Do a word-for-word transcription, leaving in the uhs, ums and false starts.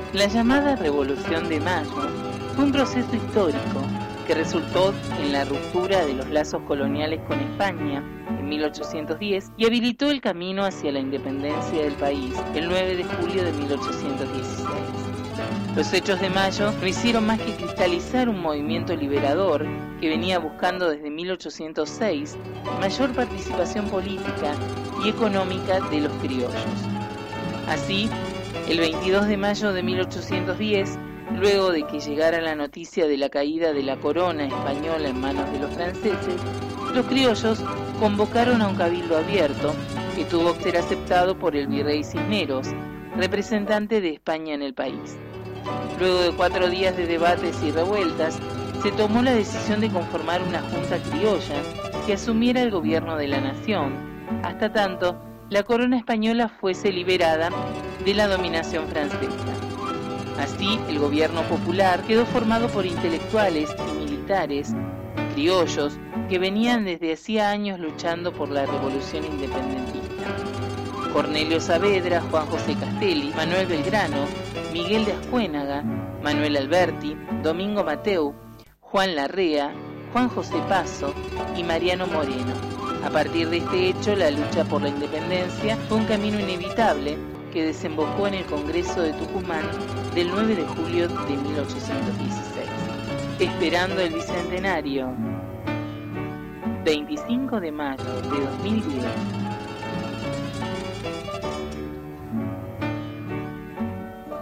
La llamada Revolución de Mayo fue un proceso histórico que resultó en la ruptura de los lazos coloniales con España en mil ochocientos diez y habilitó el camino hacia la independencia del país el nueve de julio de mil ochocientos dieciséis. Los hechos de Mayo no hicieron más que cristalizar un movimiento liberador que venía buscando desde mil ochocientos seis mayor participación política y económica de los criollos. Así, el veintidós de mayo de mil ochocientos diez, luego de que llegara la noticia de la caída de la corona española en manos de los franceses, los criollos convocaron a un cabildo abierto que tuvo que ser aceptado por el virrey Cisneros, representante de España en el país. Luego de cuatro días de debates y revueltas, se tomó la decisión de conformar una junta criolla que asumiera el gobierno de la nación, hasta tanto la corona española fuese liberada de la dominación francesa. Así, el gobierno popular quedó formado por intelectuales y militares criollos que venían desde hacía años luchando por la revolución independentista. Cornelio Saavedra, Juan José Castelli, Manuel Belgrano, Miguel de Ascuénaga, Manuel Alberti, Domingo Mateu, Juan Larrea, Juan José Paso y Mariano Moreno. A partir de este hecho, la lucha por la independencia fue un camino inevitable que desembocó en el Congreso de Tucumán del nueve de julio de mil ochocientos dieciséis. Esperando el Bicentenario, veinticinco de mayo de dos mil diez.